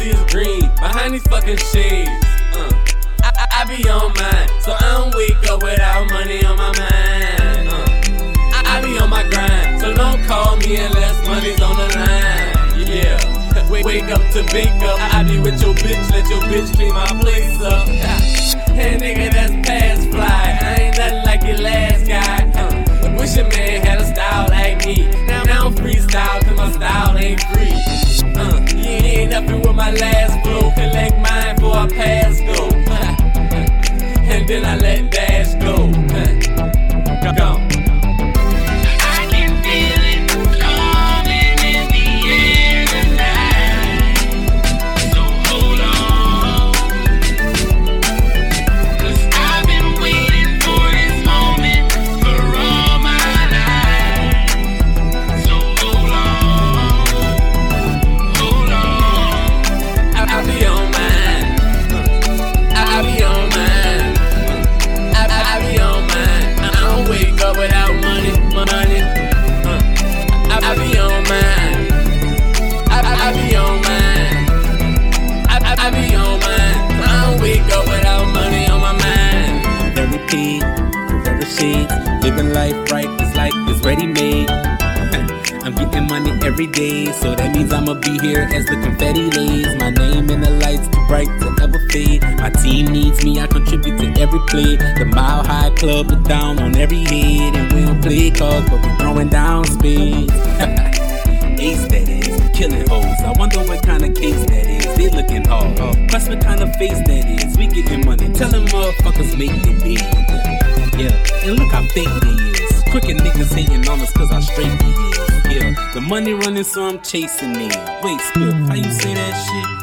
see is green behind these fucking shades. I be on mine, so I don't wake up without money on my mind. I be on my grind, so don't call me unless money's on the line. Yeah, wake up to bake up. I be with your bitch, let your bitch clean my place up. Hey nigga, that's past fly. I ain't nothing like your last guy. Wish a man had a style like me. Now I'm freestyle, cause my style ain't free. You ain't nothing with my last flow. Collect mine before I pass go. And then I let Dash go. Go. I can feel it coming in the air tonight. So hold on, 'cause I've been waiting for this moment for all my life. So hold on. I'll be on mine. I'll be on mine. Wake up without money. I be on mine. I be on mine. I be on mine. I don't wake up without money on my mind. Every peak, forever shades, living life right, it's like it's ready-made. I'm getting money every day, so that means I'ma be here as the confetti lays. My name in the lights, too bright to ever fade. My team needs me, I contribute to every play. The Mile High Club is down on every head, and we don't play cards, but we throwing down spades. Ace that is, killing hoes. I wonder what kind of case that is. They looking hard. Plus what kind of face that is. We getting money, tell them motherfuckers make it big. Yeah, and look how fake they is. Crooked niggas hating on us cause how straight we is. Yeah, the money running, so I'm chasing it. Wait, Spiff, how you say that shit?